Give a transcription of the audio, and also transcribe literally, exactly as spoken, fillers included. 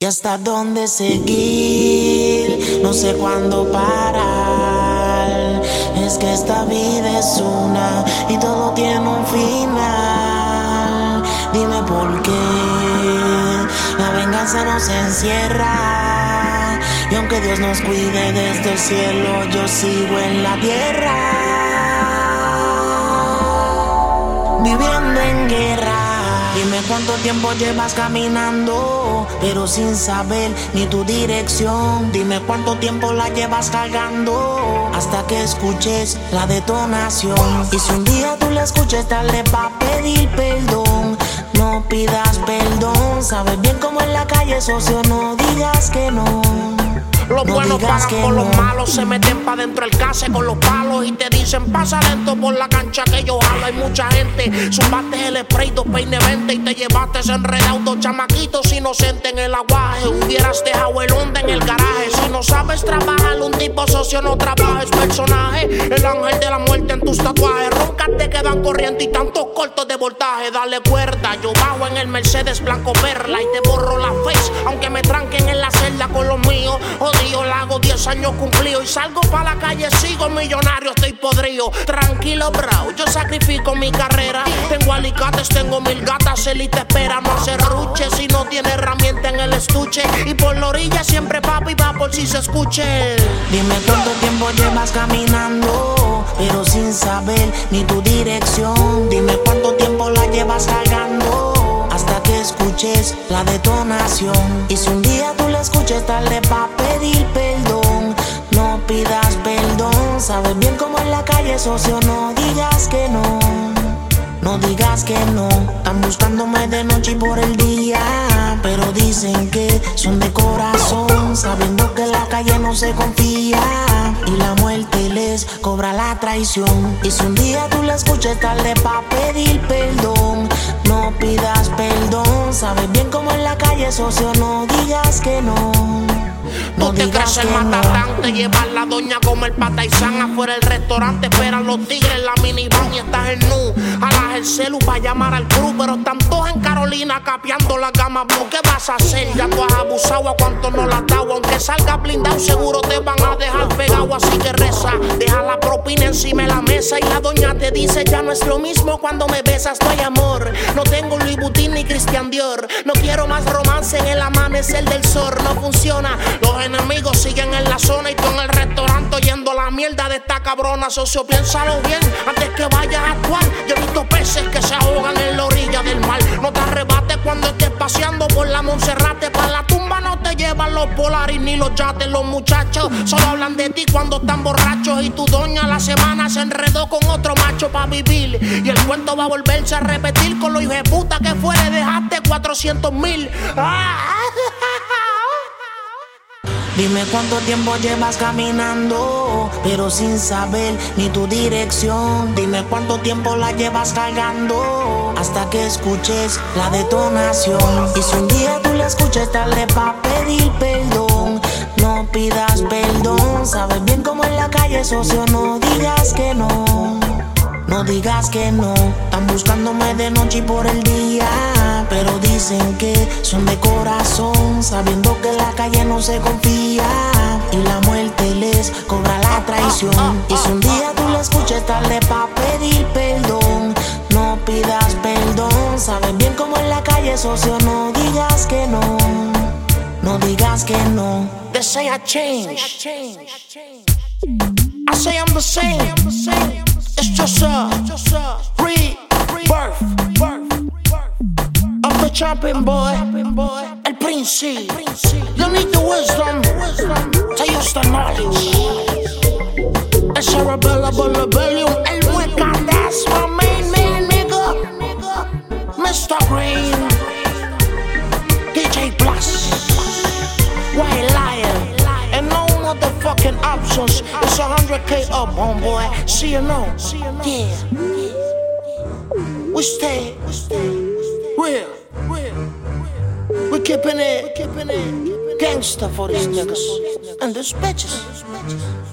y hasta dónde seguir, no sé cuándo parar. Es que esta vida es una y todo tiene un final. Dime por qué la venganza nos encierra, y aunque Dios nos cuide desde el cielo, yo sigo en la tierra, viviendo en guerra. Dime cuánto tiempo llevas caminando, pero sin saber ni tu dirección. Dime cuánto tiempo la llevas cargando, hasta que escuches la detonación. Y si un día tú la escuches, dale pa' pedir perdón. No pidas perdón, sabes bien cómo en la calle, socio, no digas que no. Los no buenos pagan por no. los malos, se meten pa' dentro del case con los palos y te dicen pasa lento por la cancha que yo jalo. Hay mucha gente, zumbaste el spray, dos peine veinte y te llevaste enredado dos chamaquitos inocentes en el aguaje. Hubieras dejado el onda en el garaje. Si no sabes trabajar, un tipo socio no trabaja, es personaje. El ángel de la muerte en tus tatuajes. Roncas te quedan corriendo y tantos cortos de voltaje. Dale cuerda, yo bajo en el Mercedes blanco perla y te borro la face, aunque me tranquen en la celda con los míos. Jodido, la hago diez años cumplido y salgo pa' la calle, sigo millonario, estoy podrido. Tranquilo, bro, yo sacrifico mi carrera. Tengo alicates, tengo mil gatas, él y te espera. No hace ruche si no tiene herramienta en el estuche. Y por la orilla siempre papi va por si se escuche. Dime cuánto tiempo llevas caminando, pero sin saber ni tu dirección. Dime cuánto tiempo la llevas cargando, hasta que escuches la detonación. Y si un día tú la escuches, dale pa' pedir perdón. No pidas perdón, sabes bien cómo en la calle, socio, no digas que no. No digas que no. Están buscándome de noche y por el día, pero dicen que son de corazón, sabiendo que en la calle no se confía y la muerte les cobra la traición. Y si un día tú la escuches, dale pa' pedir perdón. No pidas perdón, sabes bien cómo en la calle, socio, no digas que no. No Tú te digas crees que el no. matatán, te llevas la doña como el pataizán. Afuera del restaurante esperan los tigres, la minivan y estás en nu. Jalas el celu pa' llamar al crew, pero están todos en Carolina capeando la gama blue. ¿Qué vas a hacer? Ya tú has abusado, a cuánto no la has dado. Aunque salga blindado, seguro te van a dejar pegado. Así que reza, deja la propina encima de la mesa. Y la doña te dice, ya no es lo mismo cuando me besas, no hay amor. No tengo Louis Vuitton ni Christian Dior. No quiero más romance en el amanecer del sol. No funciona. Los enemigos siguen en la zona y tú en el restaurante oyendo la mierda de esta cabrona. Socio, piénsalo bien antes que vayas a actuar. Yo he visto peces que se ahogan en la orilla del mar. No te arrebates cuando estés paseando por la Monserrate. Para la tumba no te llevan los Polaris ni los yates. Los muchachos solo hablan de ti cuando están borrachos. Y tu doña a la semana se enredó con otro macho para vivir. Y el cuento va a volverse a repetir con los hijos de puta que fue. Le dejaste cuatrocientos mil. ¡Ah! Dime cuánto tiempo llevas caminando, pero sin saber ni tu dirección. Dime cuánto tiempo la llevas cargando, hasta que escuches la detonación. Y si un día tú la escuches, dale pa' pedir perdón. No pidas perdón, sabes bien cómo en la calle, socio, no digas que no. No digas que no. Están buscándome de noche y por el día, pero dicen que son de corazón, sabiendo que en la calle no se confía y la muerte les cobra la traición. Y si un día tú la escuches, dale pa' pedir perdón. No pidas perdón, sabes bien cómo en la calle, socio, no digas que no. No digas que no. They say I change, I say I'm the same. It's just a rebirth of the champion boy, El Princi. You need the wisdom to use the knowledge. El cerebellum, rebellion, el Wicca, that's my main man, nigga. mister Green, D J Plus, White Lion. And no motherfucking options. It's one hundred K up, homeboy. See you know. Yeah. We stay real. We keeping it gangster for these niggas and these bitches.